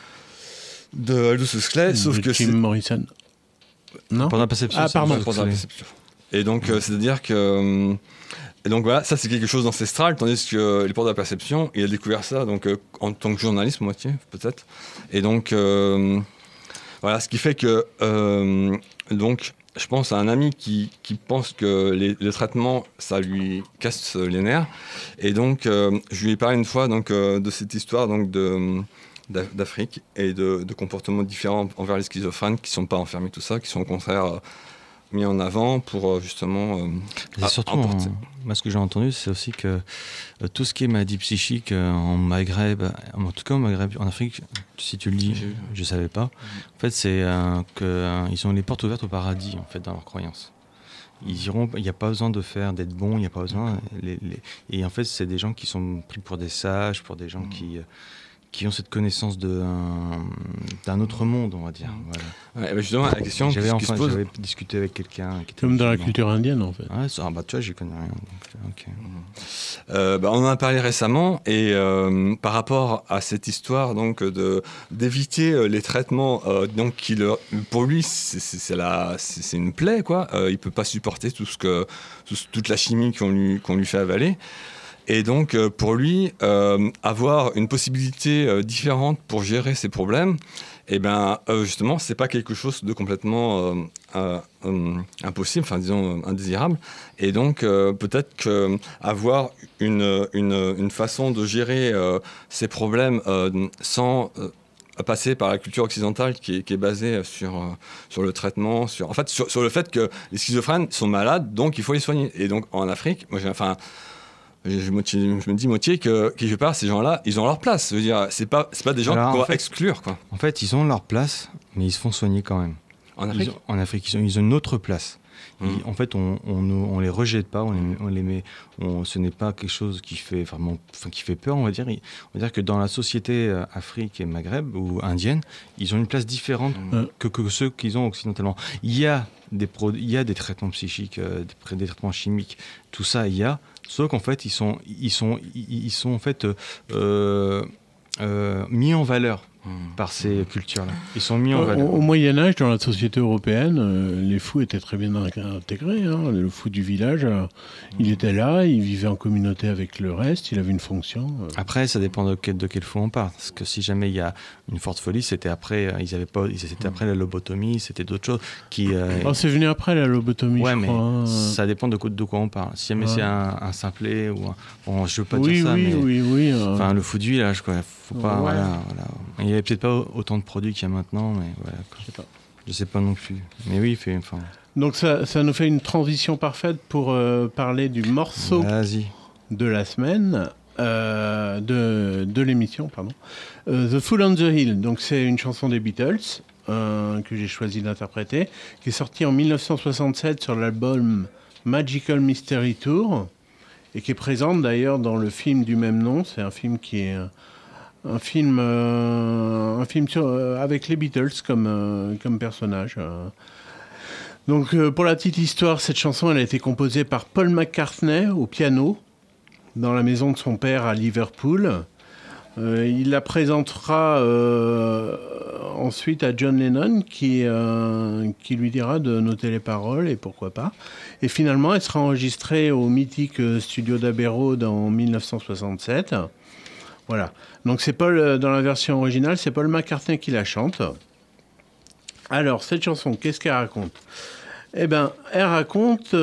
Aldous Huxley, sauf que Jim Morrison. Non. Porte de la perception. Ah pardon. Porte de la perception. Et donc c'est-à-dire que et donc voilà, ça c'est quelque chose d'ancestral, tandis que les portes de la perception, il a découvert ça donc, en tant que journaliste, moitié peut-être. Et donc, voilà, ce qui fait que, donc, je pense à un ami qui pense que les traitements, ça lui casse les nerfs. Et donc, je lui ai parlé une fois donc, de cette histoire donc, d'Afrique et de comportements différents envers les schizophrènes qui ne sont pas enfermés, tout ça, qui sont au contraire mis en avant pour justement surtout moi ce que j'ai entendu c'est aussi que tout ce qui est maladie psychique en Maghreb, en tout cas en Afrique, si tu le dis, je savais pas. En fait c'est qu'ils ont les portes ouvertes au paradis en fait dans leurs croyances. Ils iront, il n'y a pas besoin d'être bon, il n'y a pas besoin et en fait c'est des gens qui sont pris pour des sages, pour des gens qui ont cette connaissance d'un autre monde, on va dire. Voilà. Ouais, justement, la question j'avais discuté avec quelqu'un qui était comme dans la culture indienne, en fait. Ouais, tu vois, j'y connais rien. Donc, okay. On en a parlé récemment, et par rapport à cette histoire donc, d'éviter les traitements, donc, pour lui, c'est une plaie, quoi. Il ne peut pas supporter toute la chimie qu'on lui fait avaler. Et donc, pour lui, avoir une possibilité différente pour gérer ses problèmes, eh ben, justement, c'est pas quelque chose de complètement impossible, enfin, disons, indésirable. Et donc, peut-être qu'avoir une façon de gérer ses problèmes sans passer par la culture occidentale qui est basée sur le traitement, sur le fait que les schizophrènes sont malades, donc il faut les soigner. Et donc, en Afrique, moi, je me dis moitié que quelque part ces gens-là ils ont leur place. Je veux dire, c'est pas des gens qu'on va exclure, quoi. En fait ils ont leur place mais ils se font soigner quand même. En Afrique en Afrique ils ont une autre place. En fait on les rejette pas, on les met, ce n'est pas quelque chose qui fait peur, on va dire. On va dire que dans la société Afrique et Maghreb ou indienne ils ont une place différente que ceux qu'ils ont occidentalement. Il y a des traitements psychiques, des traitements chimiques, tout ça il y a. Sauf qu'en fait, ils sont en fait mis en valeur par ces cultures-là. Ils sont mis en valeur. Au Moyen-Âge, dans la société européenne, les fous étaient très bien intégrés. Hein. Le fou du village, il était là, il vivait en communauté avec le reste, il avait une fonction. Après, ça dépend de quel fou on parle. Parce que si jamais il y a une forte folie, c'était après, c'était après la lobotomie, c'était d'autres choses qui. C'est venu après la lobotomie, ouais, je mais crois. Ça dépend de quoi on parle. Si jamais c'est un simplet ou bon, je veux pas dire ça, mais enfin le fou du village, quoi. Faut pas, voilà. Il y avait peut-être pas autant de produits qu'il y a maintenant, mais voilà. Je sais pas non plus. Mais oui, Donc ça nous fait une transition parfaite pour parler du morceau de la semaine, de l'émission, pardon. The Fool on the Hill. Donc c'est une chanson des Beatles que j'ai choisi d'interpréter, qui est sortie en 1967 sur l'album Magical Mystery Tour et qui est présente d'ailleurs dans le film du même nom. C'est un film qui est film avec les Beatles comme personnage. Donc, pour la petite histoire, cette chanson, elle a été composée par Paul McCartney au piano dans la maison de son père à Liverpool. Il la présentera ensuite à John Lennon qui lui dira de noter les paroles et pourquoi pas. Et finalement, elle sera enregistrée au mythique studio d'Abbey Road en 1967. Voilà. Donc c'est Paul, dans la version originale, c'est Paul McCartney qui la chante. Alors, cette chanson, qu'est-ce qu'elle raconte ? Eh bien, elle raconte...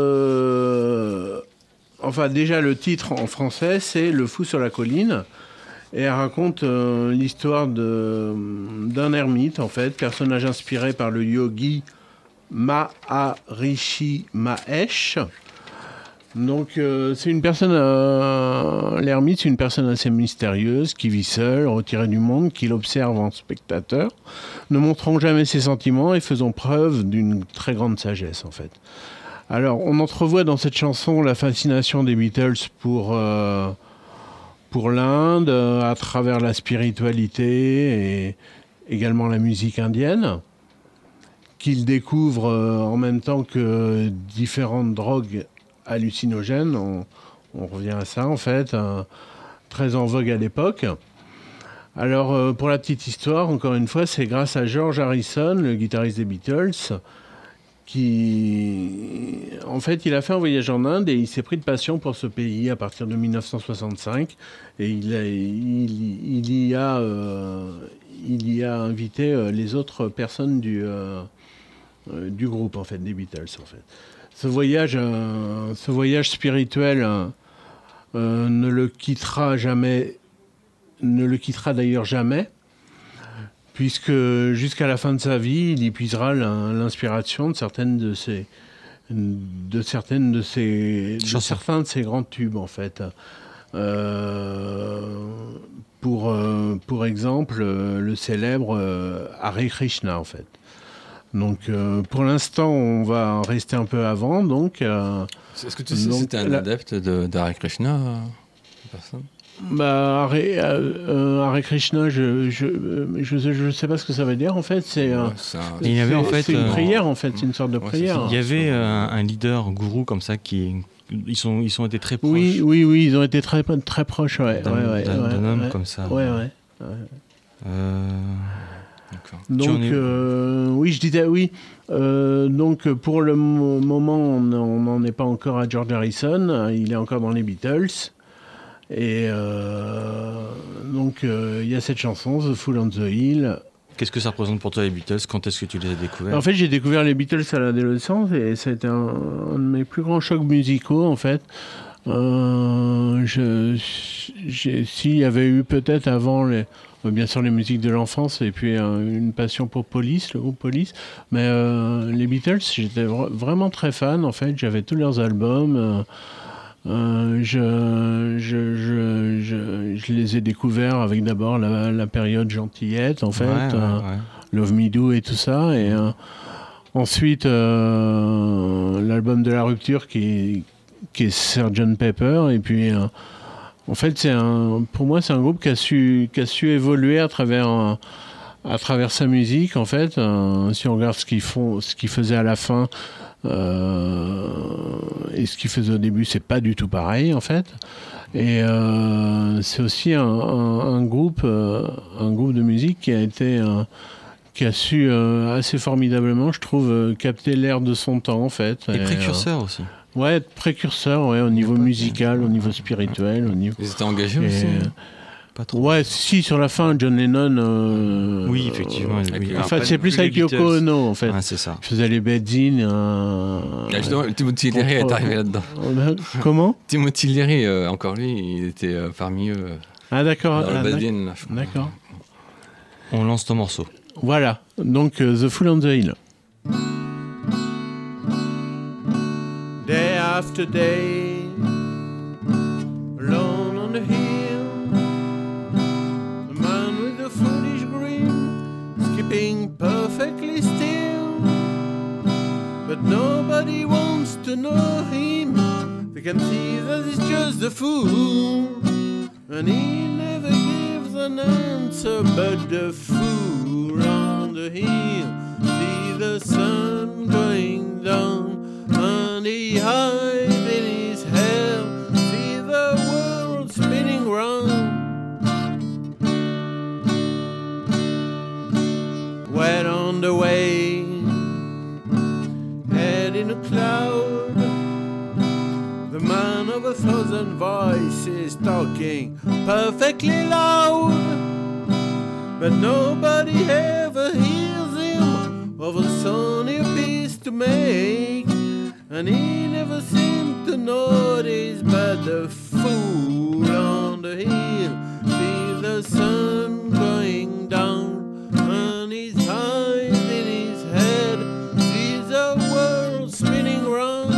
Enfin, déjà, le titre en français, c'est « Le fou sur la colline ». Et elle raconte l'histoire d'un ermite, en fait, personnage inspiré par le yogi Maharishi Mahesh. Donc, c'est une personne... l'ermite, c'est une personne assez mystérieuse, qui vit seule, retirée du monde, qui l'observe en spectateur, ne montrant jamais ses sentiments et faisant preuve d'une très grande sagesse, en fait. Alors, on entrevoit dans cette chanson la fascination des Beatles pour l'Inde, à travers la spiritualité et également la musique indienne, qu'ils découvrent en même temps que différentes drogues hallucinogènes. On revient à ça, en fait, très en vogue à l'époque. Alors, pour la petite histoire, encore une fois, c'est grâce à George Harrison, le guitariste des Beatles, qui, en fait, il a fait un voyage en Inde et il s'est pris de passion pour ce pays à partir de 1965. Et il y a invité les autres personnes du groupe, en fait, des Beatles, en fait. Ce voyage spirituel ne le quittera d'ailleurs jamais, puisque jusqu'à la fin de sa vie, il y puisera l'inspiration de certains de ses grands tubes, en fait. Pour exemple, le célèbre Hare Krishna, en fait. Donc, pour l'instant, on va rester un peu avant. Donc, est-ce que tu sais si c'était un adepte d'Hare Krishna, personne? Bah, Hare Krishna, je sais pas ce que ça veut dire, en fait. C'est une prière, en fait. C'est une sorte de prière. Il y avait un leader gourou comme ça ils ont été très proches. Oui, ils ont été très proches, ouais. D'un homme comme ça. Ouais. Donc, oui, je disais, oui. Donc, pour le moment, on n'en est pas encore à George Harrison. Il est encore dans les Beatles. Et donc, il y a cette chanson, The Fool on the Hill. Qu'est-ce que ça représente pour toi, les Beatles ? Quand est-ce que tu les as découverts ? En fait, j'ai découvert les Beatles à l'adolescence et ça a été un de mes plus grands chocs musicaux, en fait. S'il y avait eu peut-être avant bien sûr les musiques de l'enfance et puis une passion pour Police, le groupe Police, mais les Beatles, j'étais vraiment très fan, en fait. J'avais tous leurs albums. Je les ai découverts avec d'abord la période gentillette, en fait, Love Me Do et tout ça, et ensuite l'album de la rupture qui est Sgt Pepper, et puis en fait pour moi c'est un groupe qui a su évoluer à travers sa musique, en fait. Si on regarde ce qu'ils faisaient à la fin et ce qu'ils faisaient au début, c'est pas du tout pareil, en fait. Et c'est aussi un groupe de musique qui a su assez formidablement, je trouve, capter l'air de son temps, en fait. Et précurseur aussi. Ouais, précurseur, ouais, au niveau musical, au niveau spirituel, au niveau. Ils étaient engagés aussi. Pas trop. Ouais, si, sur la fin, John Lennon. Oui, effectivement. En fait, c'est plus avec Yoko Ono, en fait. Ah, c'est ça. Il faisait les bed-in. Timothy Leary est arrivé là-dedans. Comment ? Timothy Leary, encore lui, il était parmi eux. Ah, d'accord. Bed-in, d'accord. On lance ton morceau. Voilà. Donc, The Fool on the Hill. Day after day, alone on the hill, the man with the foolish grin, skipping perfectly still, but nobody wants to know him. They can see that he's just a fool, and he never gives an answer, but the fool on the hill see the sun going down, and he hides in his hair, see the world spinning round. Wet on the way, head in a cloud, the man of 1,000 voices talking perfectly loud, but nobody ever hears him of a sunny piece to make, and he never seemed to notice. But the fool on the hill sees the sun going down, and his eyes in his head sees the world spinning round.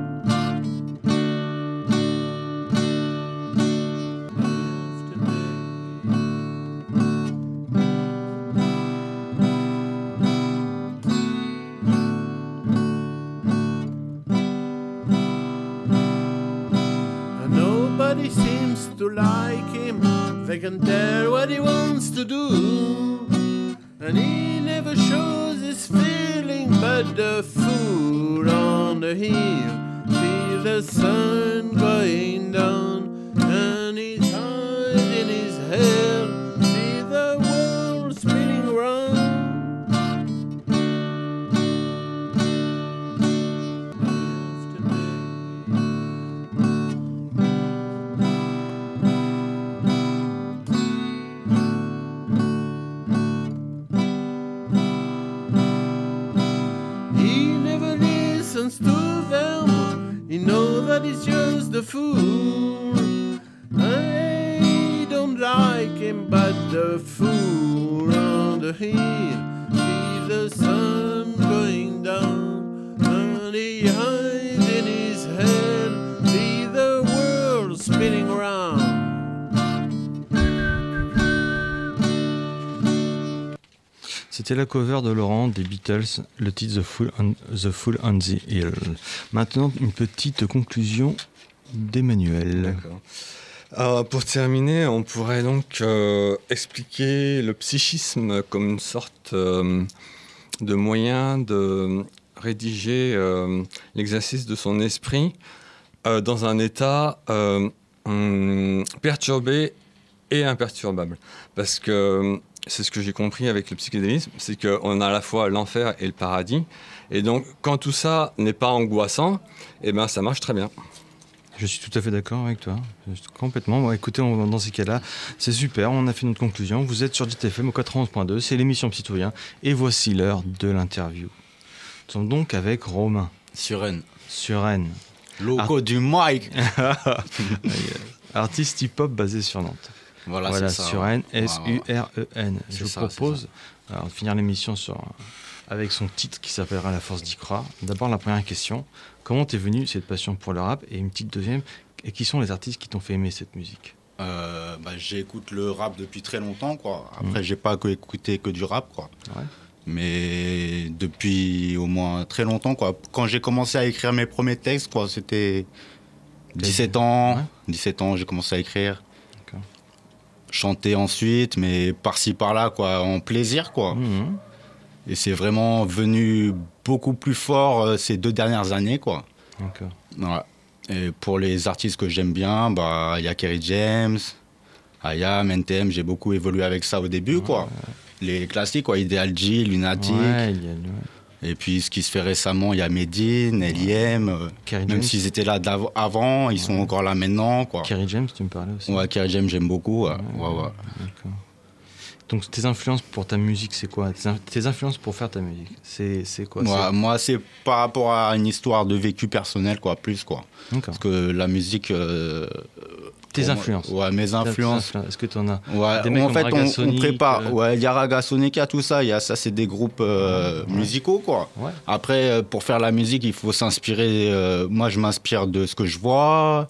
Nobody seems to like him, they can tell what he wants to do, and he never shows his feeling. But the fool on the hill sees the sun going down, and his eyes in his hair see the world spinning round. To them, he knows that he's just a fool. I don't like him, but the fool on the hill sees the sun going down, and he hides in his head, see the world spinning round. C'était la cover de Laurent des Beatles, le titre The Fool on the Hill. Maintenant, une petite conclusion d'Emmanuel. D'accord. Alors, pour terminer, on pourrait donc expliquer le psychisme comme une sorte de moyen de rédiger l'exercice de son esprit dans un état perturbé et imperturbable. Parce que c'est ce que j'ai compris avec le psychédélisme, c'est qu'on a à la fois l'enfer et le paradis. Et donc, quand tout ça n'est pas angoissant, eh ben, ça marche très bien. Je suis tout à fait d'accord avec toi, complètement. Bon, écoutez, dans ces cas-là, c'est super, on a fait notre conclusion. Vous êtes sur JTFM au 91.2, c'est l'émission Citoyen, et voici l'heure de l'interview. Nous sommes donc avec Romain. Suren. Logo du Mike. Artiste hip-hop basé sur Nantes. Voilà, c'est ça. Suren, S-U-R-E-N. Je vous propose de finir l'émission avec son titre qui s'appellera La force d'y croire. D'abord, la première question. Comment t'es venue cette passion pour le rap? Et une petite deuxième, et qui sont les artistes qui t'ont fait aimer cette musique? J'écoute le rap depuis très longtemps, quoi. Après, j'ai pas écouté que du rap, quoi. Ouais. Mais depuis au moins très longtemps, quoi. Quand j'ai commencé à écrire mes premiers textes, quoi, c'était 17 ans. Ouais. 17 ans, j'ai commencé à écrire. Okay. Chanter ensuite, mais par-ci par-là, quoi, en plaisir, quoi. Mmh. Et c'est vraiment venu beaucoup plus fort ces 2 dernières années, quoi. Okay. Voilà. Et pour les artistes que j'aime bien, y a Kerry James, IAM, NTM, j'ai beaucoup évolué avec ça au début, quoi. Les classiques, quoi, Ideal G, Lunatic. Ouais. Et puis ce qui se fait récemment, il y a Medine, L.I.M. Même s'ils étaient là avant, ils sont encore là maintenant, quoi. Kerry James, tu me parlais aussi. Ouais, Kerry James, j'aime beaucoup. Ouais. D'accord. Donc tes influences pour ta musique, c'est quoi? Tes influences pour faire ta musique, c'est quoi? Moi, c'est par rapport à une histoire de vécu personnel, quoi, plus, quoi. Parce que la musique... Tes influences? Ouais, mes influences. Est-ce que tu en as? Ouais, des mecs en comme fait, Raga Sonic, on prépare. Ouais, il y a Raga Sonic, il y a tout ça. Ça, c'est des groupes musicaux, quoi. Ouais. Après, pour faire la musique, il faut s'inspirer. Moi, je m'inspire de ce que je vois,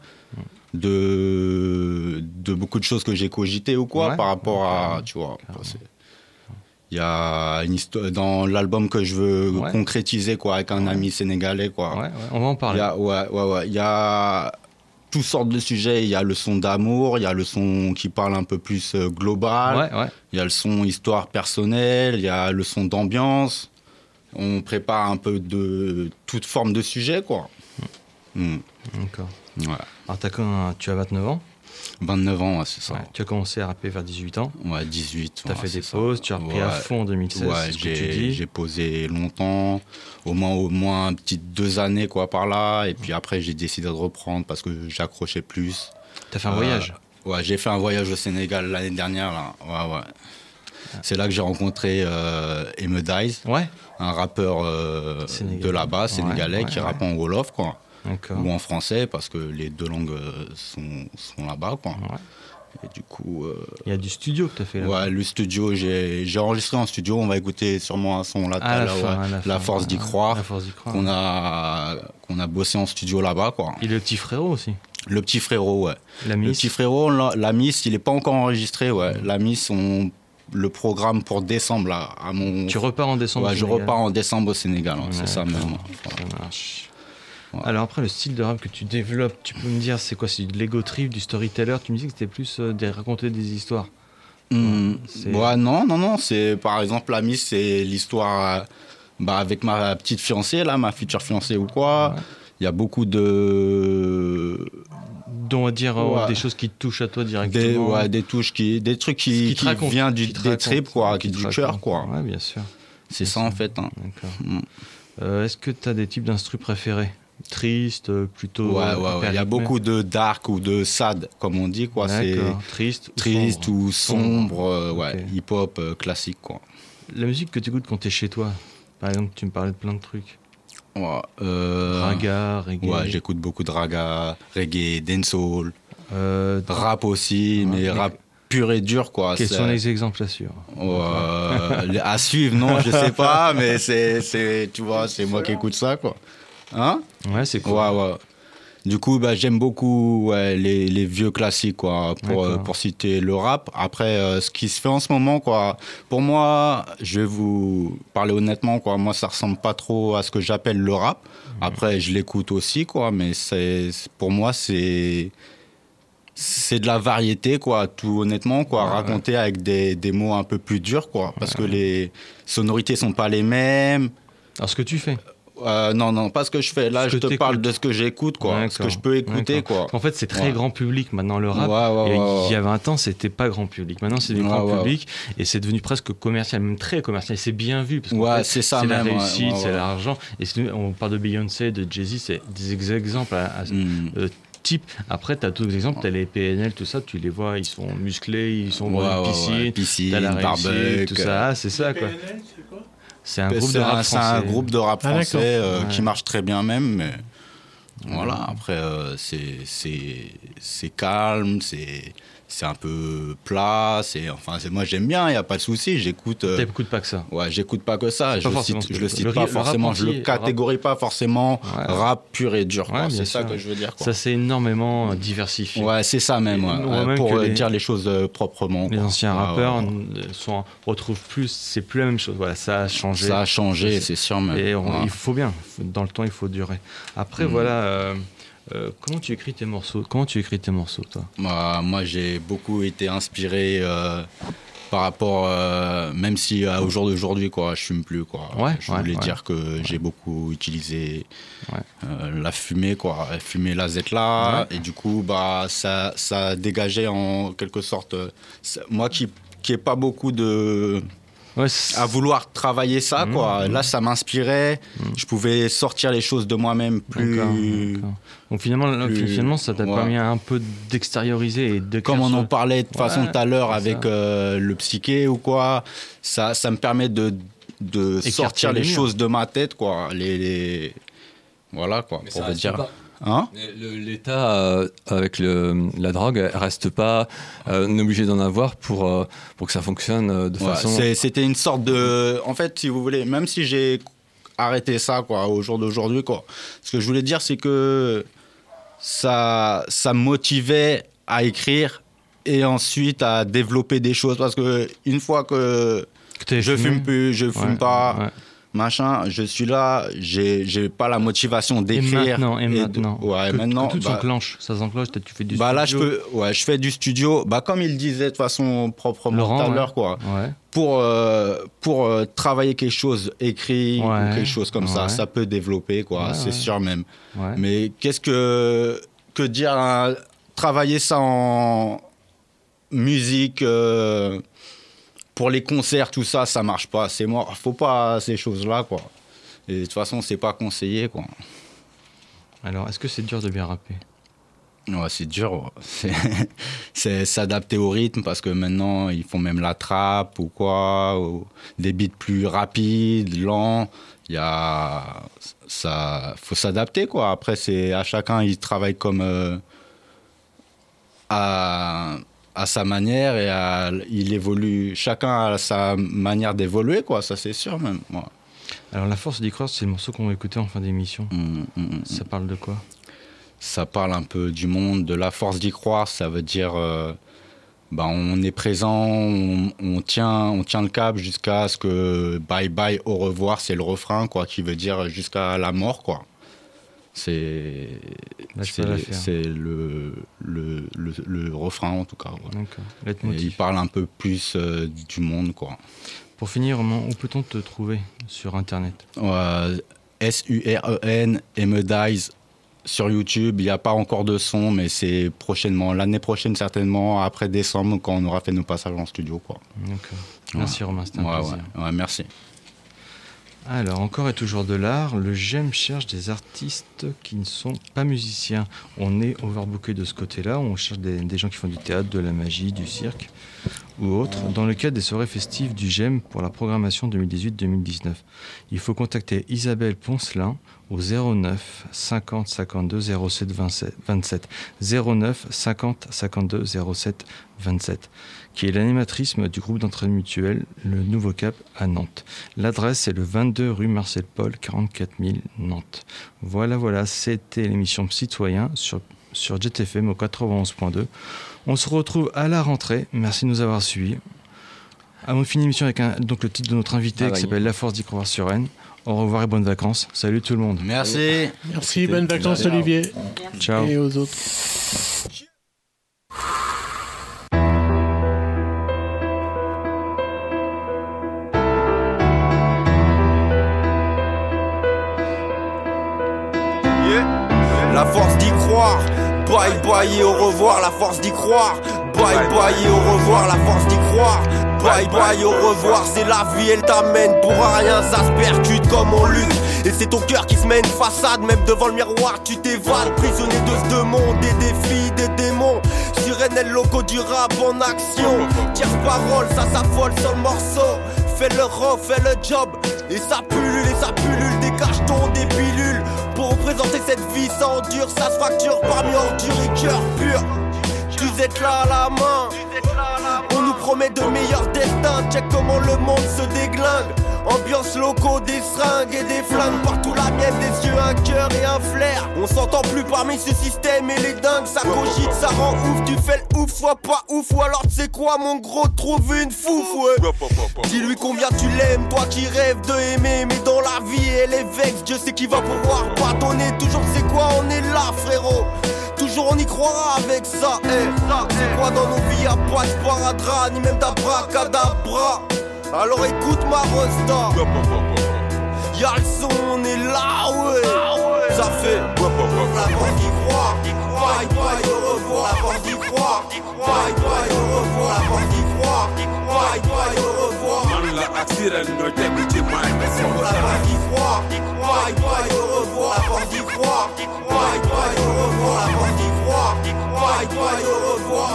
de beaucoup de choses que j'ai cogitées ou quoi, par rapport à, tu vois. Il y a une histoire dans l'album que je veux concrétiser, quoi, avec un ami sénégalais, quoi. Ouais, on va en parler. Il y a toutes sortes de sujets. Il y a le son d'amour, il y a le son qui parle un peu plus global, il y a le son histoire personnelle, il y a le son d'ambiance. On prépare un peu de toute forme de sujet, quoi. D'accord. Ouais. Alors, tu as 29 ans 29 ans, ouais, c'est ça. Ouais, tu as commencé à rapper vers 18 ans. Ouais, 18. Tu as fait des pauses, tu as repris à fond en 2016, c'est ce que tu dis. J'ai posé longtemps, au moins un petit 2 années quoi, par là. Et puis après, j'ai décidé de reprendre parce que j'accrochais plus. Tu as fait un voyage? Ouais, j'ai fait un voyage au Sénégal l'année dernière. Là. Ouais. C'est là que j'ai rencontré Emedize, un rappeur de là-bas, sénégalais, qui rappe en Wolof, quoi. Ou en français, parce que les 2 langues sont là-bas, quoi. Et du coup... Il y a du studio que tu as fait là. Ouais, le studio, j'ai enregistré en studio. On va écouter sûrement un son là, La Force d'y croire, qu'on a bossé en studio là-bas, quoi. Et le Petit Frérot aussi. Le Petit Frérot, ouais. La Miss. Le Petit Frérot, la Miss, il n'est pas encore enregistré, ouais. La Miss, le programme pour décembre, là, à mon... Tu repars en décembre au Sénégal. Je repars en décembre au Sénégal, c'est ça même. Ça marche. Ouais. Alors après, le style de rap que tu développes, tu peux me dire c'est quoi? C'est de l'ego trip, du storyteller? Tu me dis que c'était plus de raconter des histoires. Ouais, non, c'est par exemple la Miss, c'est l'histoire avec ma petite fiancée, là, ma future fiancée ou quoi. Il y a beaucoup de... On va dire des choses qui te touchent à toi directement. Des trucs qui viennent des tripes, quoi, du cœur, quoi. Ouais, bien sûr. C'est ça en fait. Hein. D'accord. Est-ce que tu as des types d'instrus préférés? Triste, plutôt... Ouais. Il y a beaucoup de dark ou de sad, comme on dit, quoi. C'est triste ou sombre, hip-hop classique, quoi. La musique que tu écoutes quand tu es chez toi, par exemple, tu me parlais de plein de trucs. Raga, reggae. Ouais, j'écoute beaucoup de raga, reggae, dancehall, rap aussi, mais rap pur et dur, quoi. Quels sont les exemples à suivre? À suivre, non, je sais pas, mais tu vois, c'est moi qui écoute ça, quoi. Hein? Ouais, c'est cool. Ouais. Du coup, j'aime beaucoup les vieux classiques, quoi, pour citer le rap. Après, ce qui se fait en ce moment, quoi, pour moi, je vais vous parler honnêtement, quoi, moi, ça ressemble pas trop à ce que j'appelle le rap. Après, je l'écoute aussi, quoi, mais pour moi, c'est de la variété, quoi, tout honnêtement, quoi, raconté avec des mots un peu plus durs, quoi, parce que les sonorités sont pas les mêmes. Alors, ce que tu fais? Non, pas ce que je fais. Là, je te parle de ce que j'écoute, quoi. Ce que je peux écouter, quoi. En fait, c'est très grand public maintenant, le rap. Il y a 20 ans, c'était pas grand public. Maintenant, c'est du grand public et c'est devenu presque commercial, même très commercial. C'est bien vu parce que c'est ça, c'est la réussite, c'est l'argent. Et on parle de Beyoncé, de Jay-Z, c'est des exemples type. Après, tu as tous les exemples, tu as les PNL, tout ça, tu les vois, ils sont musclés, ils sont dans une piscine, t'as la réussite, tout ça, c'est ça, quoi. PNL, c'est quoi? C'est un groupe de rap français. C'est un groupe de rap français qui marche très bien même, mais voilà, après c'est calme, c'est un peu plat, moi j'aime bien, il n'y a pas de souci, j'écoute... T'écoutes pas que ça? Ouais, j'écoute pas que ça, je le cite pas forcément, je le catégorie pas forcément rap pur et dur, quoi. C'est ça que je veux dire, quoi. Ça s'est énormément diversifié. Ouais, c'est ça même, pour dire les choses proprement. Les anciens rappeurs retrouvent plus, c'est plus la même chose, voilà, ça a changé. Ça a changé, c'est sûr même. Et il faut bien, dans le temps il faut durer. Après voilà... comment tu écris tes morceaux, toi? Moi, j'ai beaucoup été inspiré par rapport, même si au jour d'aujourd'hui, quoi, je fume plus, quoi. Je voulais dire que j'ai beaucoup utilisé la fumée, quoi, fumer la zette-là, et du coup, ça dégageait en quelque sorte. Moi qui n'ai pas beaucoup à vouloir travailler ça, quoi. Là, ça m'inspirait. Je pouvais sortir les choses de moi-même plus. D'accord. Donc finalement, ça t'a permis un peu d'extérioriser et de. Comme on en parlait de façon tout à l'heure avec le psyché ou quoi, ça me permet de sortir les choses de ma tête, quoi. Voilà, quoi. Mais pour ça dire. L'État, avec la drogue, reste pas obligé d'en avoir pour que ça fonctionne de façon... C'était une sorte de... En fait, si vous voulez, même si j'ai arrêté ça, quoi, au jour d'aujourd'hui, quoi, ce que je voulais dire, c'est que ça me motivait à écrire et ensuite à développer des choses. Parce que une fois que je fume plus, je fume pas... machin, je suis là, j'ai pas la motivation d'écrire. Et maintenant. Ouais, maintenant. Tout s'enclenche, ça s'enclenche, peut-être tu fais du studio. Là, je fais du studio, comme il disait de façon proprement Laurent, tout à l'heure, quoi. Ouais. Pour travailler quelque chose écrit ou quelque chose comme ça peut développer, quoi, c'est sûr même. Ouais. Mais qu'est-ce que dire, hein, travailler ça en musique pour les concerts, tout ça, ça marche pas, c'est mort. Faut pas ces choses-là, quoi. Et de toute façon, c'est pas conseillé, quoi. Alors, est-ce que c'est dur de bien rapper ? Ouais, c'est dur. C'est s'adapter au rythme parce que maintenant, ils font même la trappe ou quoi, ou des beats plus rapides, lents. Faut s'adapter, quoi. Après, c'est à chacun, il travaille comme à sa manière et il évolue. Chacun a sa manière d'évoluer, quoi. Ça, c'est sûr, même. Ouais. Alors, La Force d'y croire, c'est le morceau qu'on va écouter en fin d'émission. Ça parle de quoi ? Ça parle un peu du monde, de la force d'y croire. Ça veut dire, on est présent, on tient le cap jusqu'à ce que bye bye, au revoir, c'est le refrain, quoi, qui veut dire jusqu'à la mort, quoi. C'est le refrain, en tout cas. Ouais. D'accord. Il parle un peu plus du monde, quoi. Pour finir, où peut-on te trouver sur Internet ? SUREN, Emedize. Sur YouTube, il n'y a pas encore de son, mais c'est prochainement, l'année prochaine certainement, après décembre, quand on aura fait nos passages en studio, quoi. D'accord. Merci Romain, c'était un plaisir. Ouais, merci. Alors, encore et toujours de l'art, le GEM cherche des artistes qui ne sont pas musiciens. On est overbooké de ce côté-là, on cherche des gens qui font du théâtre, de la magie, du cirque ou autre, dans le cadre des soirées festives du GEM pour la programmation 2018-2019. Il faut contacter Isabelle Poncelin au 09 50 52 07 27 09 50 52 07 27, qui est l'animatrice du groupe d'entraide mutuelle Le Nouveau Cap à Nantes. L'adresse est le 22 rue Marcel Paul, 44 000 Nantes. Voilà, c'était l'émission Citoyen sur Jet FM au 91.2. On se retrouve à la rentrée. Merci de nous avoir suivis. On finit l'émission avec donc le titre de notre invité qui s'appelle La Force d'y croire sur Rennes. Au revoir et bonnes vacances. Salut tout le monde. Merci. Merci, bonnes vacances Olivier. Ciao. Et aux autres. La force d'y croire. Bye bye et au revoir, la force d'y croire. Bye bye et au revoir, la force d'y croire. Bye bye au revoir, c'est la vie, elle t'amène pour rien, ça se percute comme on lutte. Et c'est ton cœur qui se met une façade, même devant le miroir tu t'évades. Prisonnier de ce monde, des défis, des démons. Sirène et le logo du rap en action. Tierce parole, ça s'affole sur le morceau. Fais le rang, fais le job. Et ça pullule, des cachetons, des pilules. Pour représenter cette vie sans dur, ça se fracture parmi ordures et cœur pur. Tu êtes là à la main. On nous promet de meilleurs destins. Check comment le monde se déglingue. Ambiance locaux, des seringues et des flingues. Partout la mienne, des yeux, un cœur et un flair. On s'entend plus parmi ce système et les dingues. Ça cogite, ça rend ouf. Tu fais le ouf, soit pas ouf. Ou alors tu sais quoi, mon gros, trouve une fouf, ouais. Dis-lui combien tu l'aimes, toi qui rêves de aimer. Mais dans la vie, elle est vexe. Dieu sait qui va pouvoir pardonner. Toujours c'est quoi, on est là, frérot. Toujours on y croira avec ça, C'est quoi dans nos vies, y'a pas de sparadrap, ni même d'abracadabra. Alors écoute ma resta. Y'a le son, on est là, ouais. Ça fait la force d'y croire. Bye bye, au revoir, la force d'y croire. Bye bye, au revoir, la force d'y croire. Bye bye, au revoir. La force d'y croire. Bye bye, au revoir, la force d'y croire. Bye bye, au revoir, la force d'y croire. Bye bye, au revoir.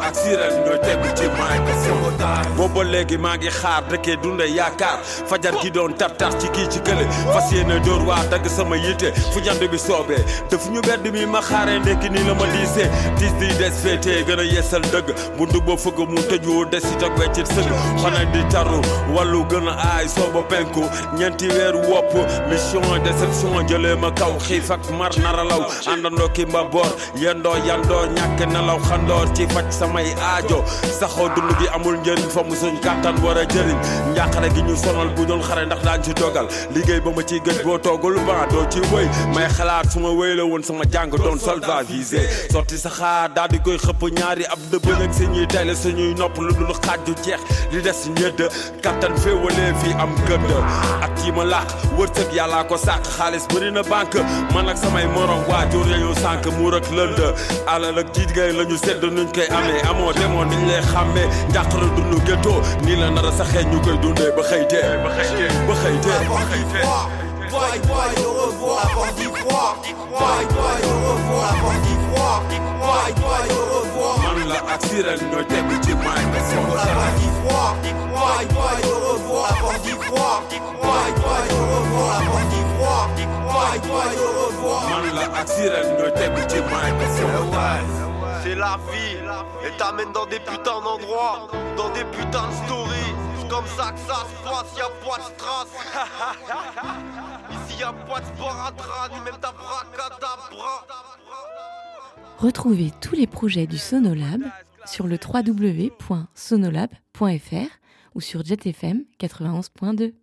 booba léegi maa ngi xaar dëkkee dunde yaakaar fajar gi doon tartar ci kii ci kële fas yéene dóor waa dagg sama yitte fu jant bi soobee daf ñu bedd mi ma xaaree ndekki nii la ma diisee diis di des féetee gën a yeesal dëgg buntu ba fëgg mu tëju des ci tog weccit sëgg xana di taru wàllu gën a aay sooba penku ñeenti weer wopp mission déception jëlee ma kaw xiif ak mar naralaw àndandoo ki mba boor yendoo yandoo ñàkk nelaw xandoor ci faj samay aajo saxoo dund gi amul njëriñ fa mu suñ kàttan war a jëriñ njàqare gi ñu sonal bu doon xare ndax daan ci dogal liggéey ba ma ciy gëj boo toogul ba doo ci wëy may xalaat su ma wëy la woon sama jàng doon solvavisé sotti sa xaar daal di koy xëpp ñaari ab dëbb nag suñuy tayle suñuy nopp lu dul xaaj du jeex li des ñëdd kattan féewalee fii am gëdd ak yi ma làq wërsëg yàllaa ko sàq xaalis bëri na banque man ak samay morom waajur yañu sànk muur ak lënd alal ak jiit gay la ñu sedd nuñ koy amee amoo demoo niñ lay xàmmee njàqara dund ghetto nii la nar a saxee ñu koy dundee ba xëy dee ba xëy dee Bye bye, au revoir, avant d'y croire. Bye bye, au revoir, avant d'y croire. Bye bye, au revoir. Man la ak sirène ñooy tegu ci may Avant d'y croire. Bye bye, au revoir, avant d'y croire. Bye bye, au revoir, avant d'y croire. Bye bye, au revoir. Man la ak sirène ñooy tegu ci may C'est la vie, elle t'amène dans des putains d'endroits, dans des putains de stories. Comme ça que ça se passe, y'a pas de strass. Ici y'a pas de sparadrap, ni même d'abracadabra. Retrouvez tous les projets du Sonolab sur le www.sonolab.fr ou sur JetFM 91.2.